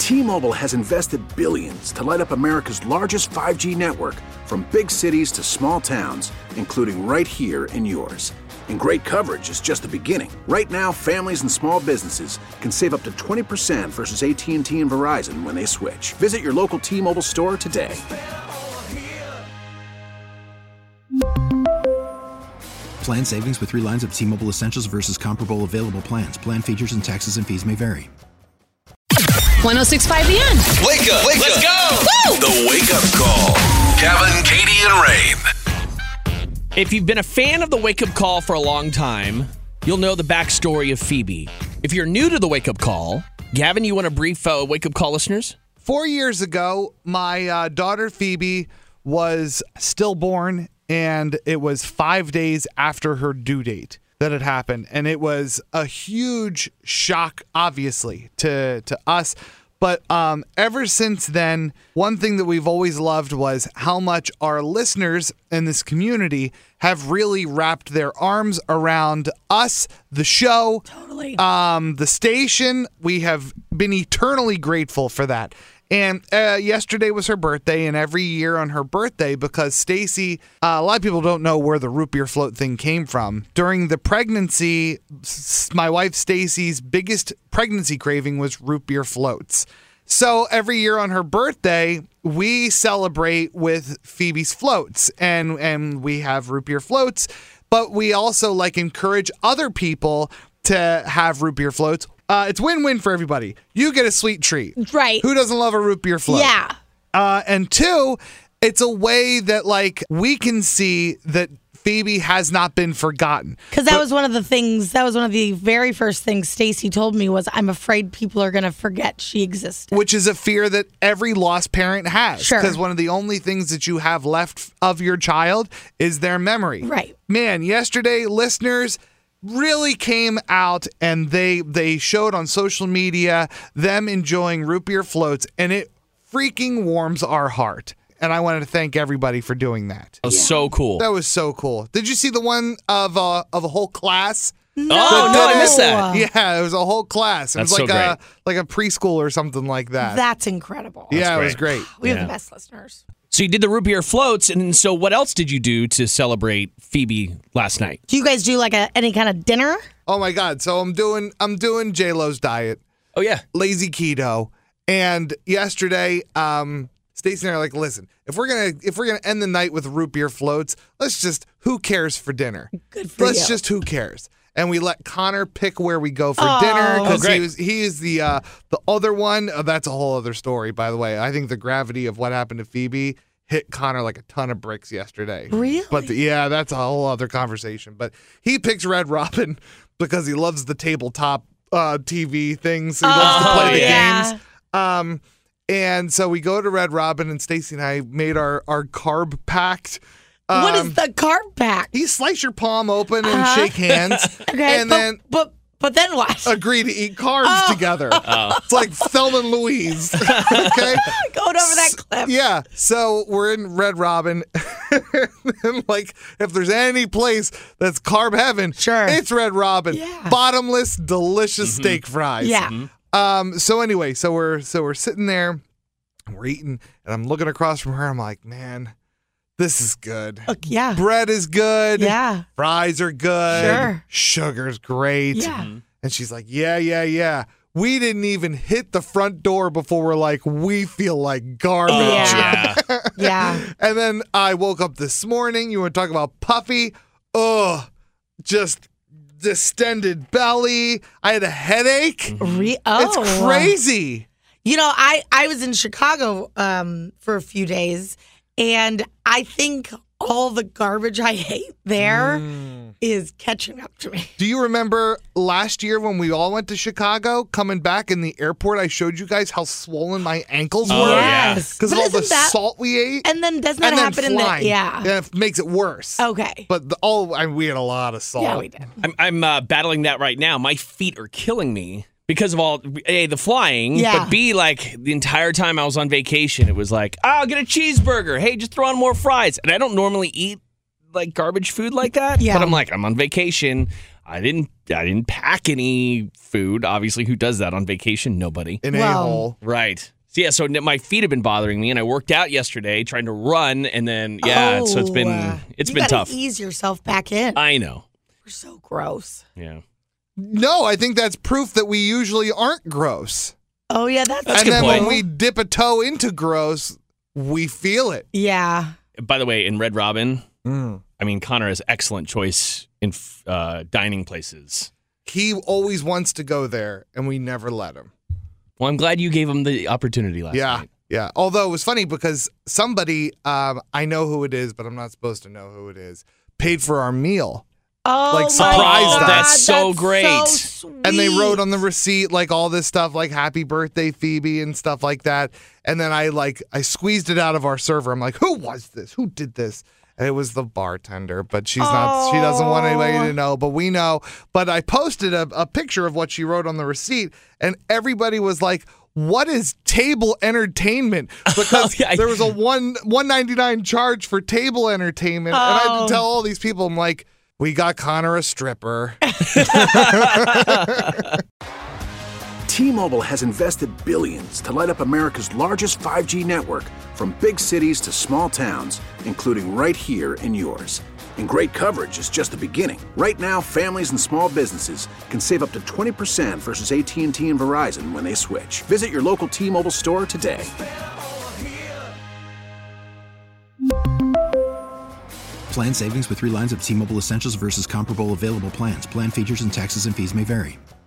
T-Mobile has invested billions to light up America's largest 5G network, from big cities to small towns, including right here in yours. And great coverage is just the beginning. Right now, families and small businesses can save up to 20% versus AT&T and Verizon when they switch. Visit your local T-Mobile store today. Plan savings with 3 lines of T-Mobile Essentials versus comparable available plans. Plan features and taxes and fees may vary. 106.5 The End. Wake up. Let's go. Woo! The Wake Up Call. Kevin, Katie, and Rain. If you've been a fan of the Wake Up Call for a long time, you'll know the backstory of Phoebe. If you're new to the Wake Up Call, Gavin, you want to brief Wake Up Call listeners? 4 years ago, my daughter Phoebe was stillborn, and it was 5 days after her due date that it happened. And it was a huge shock, obviously, to us. But ever since then, one thing that we've always loved was how much our listeners in this community have really wrapped their arms around us, the show, Totally. the station. We have been eternally grateful for that. And yesterday was her birthday, and every year on her birthday, because Stacy, a lot of people don't know where the root beer float thing came from. During the pregnancy, my wife Stacy's biggest pregnancy craving was root beer floats. So every year on her birthday, we celebrate with Phoebe's floats, and we have root beer floats, but we also encourage other people to have root beer floats. It's win-win for everybody. You get a sweet treat. Right. Who doesn't love a root beer float? Yeah. And two, it's a way that we can see that Phoebe has not been forgotten. Because that was one of the very first things Stacy told me was, I'm afraid people are going to forget she existed. Which is a fear that every lost parent has. Sure. Because one of the only things that you have left of your child is their memory. Right. Man, yesterday, listeners really came out, and they showed on social media them enjoying root beer floats, and it freaking warms our heart. And I wanted to thank everybody for doing that. That was so cool. That was so cool. Did you see the one of a whole class? No, I missed that. Yeah, it was a whole class. It That's was so great. like a preschool or something like that. That's incredible. Yeah, it was great. We have the best listeners. So you did the root beer floats, and so what else did you do to celebrate Phoebe last night? Do you guys do any kind of dinner? Oh my God! So I'm doing J-Lo's diet. Oh yeah, lazy keto. And yesterday, Stacey and I are like, listen, if we're gonna end the night with root beer floats, who cares for dinner? Good for you. Who cares? And we let Connor pick where we go for dinner, because he is the other one. That's a whole other story, by the way. I think the gravity of what happened to Phoebe hit Connor like a ton of bricks yesterday. Really? But that's a whole other conversation. But he picks Red Robin because he loves the tabletop TV things. He loves to play the games. And so we go to Red Robin, and Stacey and I made our carb pact. What is the carb pact? You slice your palm open and shake hands. Okay, and but then what? Agree to eat carbs together. It's like Thelma and Louise. Okay? Going over that cliff. Yeah. So we're in Red Robin. And if there's any place that's carb heaven, sure, it's Red Robin. Yeah. Bottomless, delicious steak fries. Yeah. So anyway, so we're sitting there, and we're eating, and I'm looking across from her. I'm like, man, this is good. Yeah. Bread is good. Yeah. Fries are good. Sure. Sugar's great. Yeah. And she's like, yeah. We didn't even hit the front door before we're like, we feel like garbage. Yeah. Yeah. And then I woke up this morning. You want to talk about puffy? Oh, just distended belly. I had a headache. It's crazy. I was in Chicago for a few days, and I think all the garbage I ate there is catching up to me. Do you remember last year when we all went to Chicago, coming back in the airport, I showed you guys how swollen my ankles were? Yes. Because of all the salt we ate. And then doesn't that happen in the... Yeah. It makes it worse. Okay. But we had a lot of salt. Yeah, we did. I'm battling that right now. My feet are killing me because of all, A, the flying, yeah, but B, the entire time I was on vacation, it was like, I'll get a cheeseburger. Hey, just throw on more fries. And I don't normally eat garbage food like that. Yeah. But I'm on vacation. I didn't pack any food. Obviously, who does that on vacation? Nobody. An a-hole. Right. So my feet have been bothering me, and I worked out yesterday trying to run, and then so it's been tough. Ease yourself back in. I know. We're so gross. Yeah. No, I think that's proof that we usually aren't gross. Oh yeah, that's a and good then point. when we dip a toe into gross, we feel it. Yeah. By the way, in Red Robin, I mean Connor has excellent choice in dining places. He always wants to go there, and we never let him. Well, I'm glad you gave him the opportunity last night. Yeah. Although it was funny because somebody, I know who it is, but I'm not supposed to know who it is, paid for our meal. Oh, like my surprised God, us. That's so great. So sweet. And they wrote on the receipt like all this stuff like happy birthday Phoebe and stuff like that. And then I squeezed it out of our server. I'm like, who was this? Who did this? And it was the bartender, but she doesn't want anybody to know, but we know. But I posted a picture of what she wrote on the receipt, and everybody was like, what is table entertainment? Because there was a $1.99 charge for table entertainment. And I had to tell all these people, I'm like, we got Connor a stripper. T-Mobile has invested billions to light up America's largest 5G network, from big cities to small towns, including right here in yours. And great coverage is just the beginning. Right now, families and small businesses can save up to 20% versus AT&T and Verizon when they switch. Visit your local T-Mobile store today. Plan savings with 3 lines of T-Mobile Essentials versus comparable available plans. Plan features and taxes and fees may vary.